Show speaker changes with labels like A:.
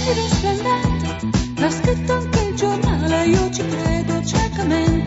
A: risplendente, l'ha scritto anche il giornale, io ci credo ciecamente.